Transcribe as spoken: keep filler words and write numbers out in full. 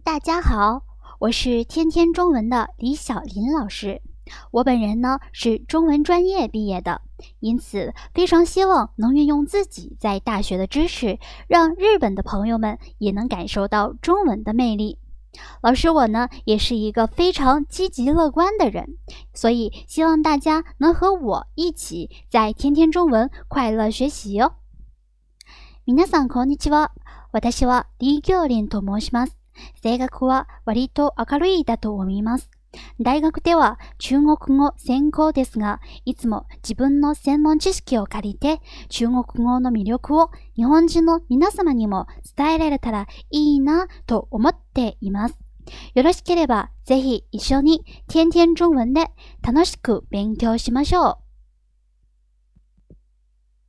大家好，我是天天中文的李小林老师。我本人呢是中文专业毕业的，因此非常希望能运用自己在大学的知识，让日本的朋友们也能感受到中文的魅力。老师我呢也是一个非常积极乐观的人，所以希望大家能和我一起在天天中文快乐学习哦。皆さんこんにちは。私は李行林と申します。性格は割と明るいだと思います。大学では中国語専攻ですが、いつも自分の専門知識を借りて中国語の魅力を日本人の皆様にも伝えられたらいいなと思っています。よろしければぜひ一緒に天天中文で楽しく勉強しましょう。